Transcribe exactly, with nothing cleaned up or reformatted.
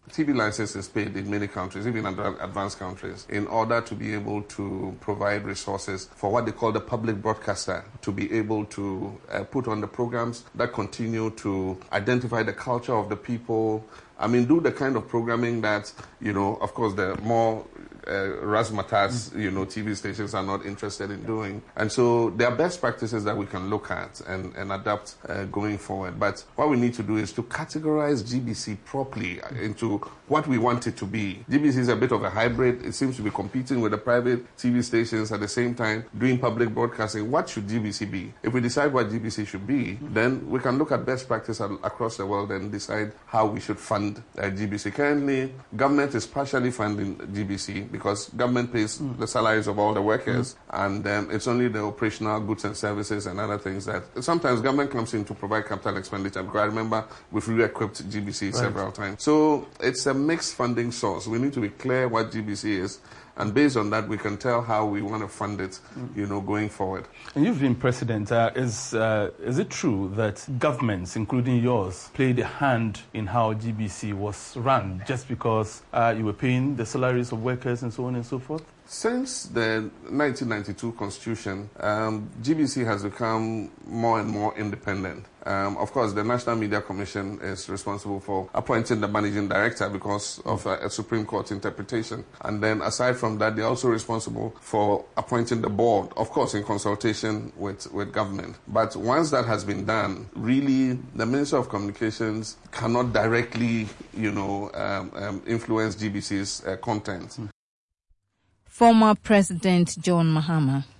T V license is paid in many countries, even in advanced countries, in order to be able to provide resources for what they call the public broadcaster, to be able to uh, put on the programs that continue to identify the culture of the people. I mean, do the kind of programming that, you know, of course, the more uh, razzmatazz, you know, T V stations are not interested in doing. And so there are best practices that we can look at and, and adapt uh, going forward. But what we need to do is to categorize G B C properly into what we want it to be. G B C is a bit of a hybrid. It seems to be competing with the private T V stations at the same time, doing public broadcasting. What should G B C be? If we decide what G B C should be, then we can look at best practice across the world and decide how we should fund uh, G B C. Currently, government is partially funding G B C because government pays mm. the salaries of all the workers, mm. and um, it's only the operational goods and services and other things that sometimes government comes in to provide capital expenditure. Because I remember we've re-equipped G B C right. several times. So it's a mixed funding source. We need to be clear what G B C is, and based on that, we can tell how we want to fund it, you know, going forward. And you've been president. Uh, is uh, is it true that governments, including yours, played a hand in how G B C was run just because uh, you were paying the salaries of workers and so on and so forth? Since the nineteen ninety-two Constitution, um, G B C has become more and more independent. Um, of course, the National Media Commission is responsible for appointing the managing director because of a, a Supreme Court interpretation. And then aside from that, they're also responsible for appointing the board, of course, in consultation with, with government. But once that has been done, really, the Minister of Communications cannot directly, you know, um, um, influence G B C's uh, content. Former President John Mahama.